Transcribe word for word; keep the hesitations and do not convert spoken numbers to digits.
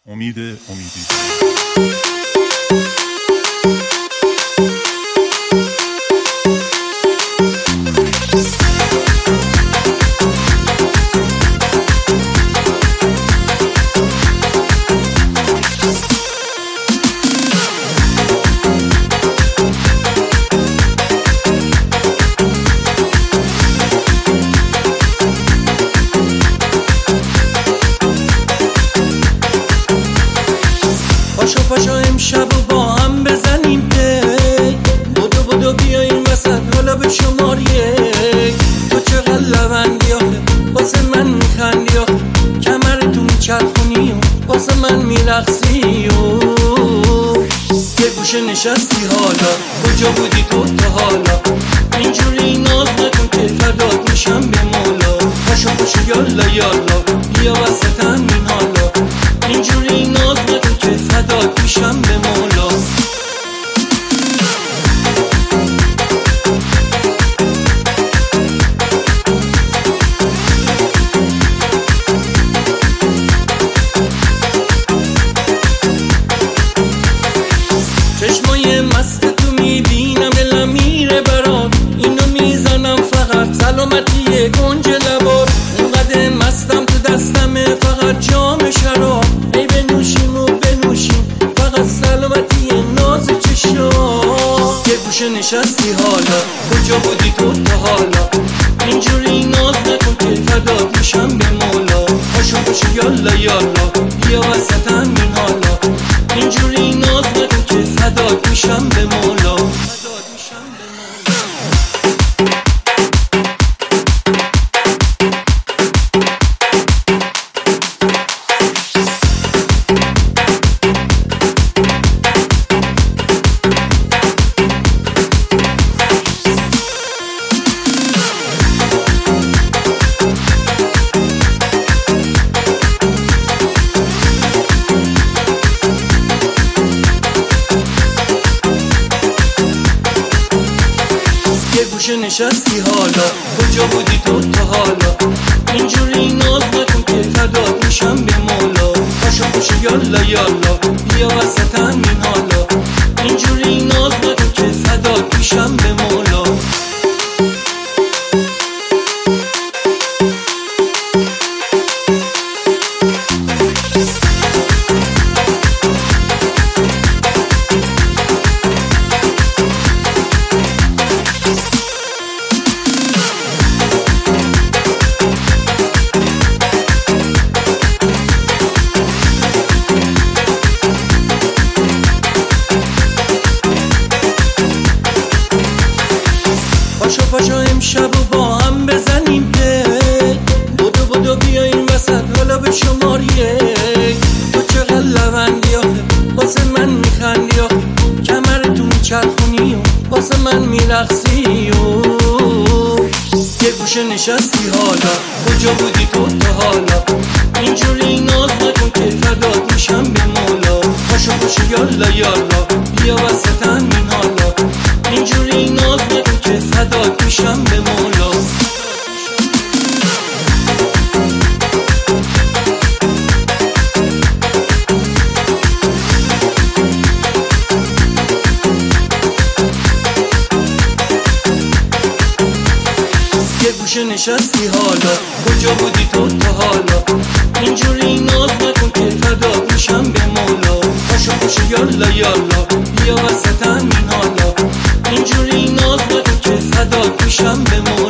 امید امیدی. پاشو پاشو امشب و با هم بزنیم پی، بدو بدو بیا این وسط حالا به شمار یک. تو چقدر لبندی آخه واسه من میخندی آخه، کمرتو میچرخونی و واسه من میرقصی و یه گوشه نشستی حالا، کجا بودی تو تا حالا؟ اینجوری ناز نکن که فدات میشم به مولا. پاشو پاشو یالا یالا بیا وسط همین حالا، اینجوری ناز نکن که فدات میشم به مولا. چشمای مست تو میبینم دلم میره برات، اینو میزنم فقط سلامتی گنج لبات. اینقدر مستم تو دستمه فقط جام شراب، ای بنوشیم و بنوشیم فقط سلامتی ناز چشام. یه گوشه نشستی حالا، کجا بودی تو تا حالا؟ اینجوری ناز نکن که فدات میشم به مولا. پاشو پاشو یالا یالا بیا وسط همین حالا، اینجوری ناز نکن که فدات میشم به مولا. یه گوشه نشستی حالا، کجا بودی تو تا حالا؟ اینجوری ناز نکن که فدات میشم به مولا. پاشو پاشو یالا یالا بیا وسط همین حالا، اینجوری ناز نکن که فدات میشم به مولا. پاشو پاشو امشب و با هم بزنیم پی، بدو بدو بیا این وسط حالا به شمار یک. تو چقدر لبندی آخه واسه من میخندی آخه، کمرتو میچرخونی و واسه من میرقصی و یه گوشه نشستی حالا، کجا بودی تو تا حالا؟ اینجوری ناز نکن که فدات میشم به مولا. پاشو پاشو یالا یالا بیا وسط همین حالا، اینجوری ناز نکن که فدات میشم به مولا. یه گوشه نشستی حالا، کجا بودی تو تا حالا؟ اینجوری ناز نکن که فدات میشم به مولا. پاشو پاشو یالا یالا بیا وسط همین حالا، اینجوری ناز نکن که فدات میشم به مولا.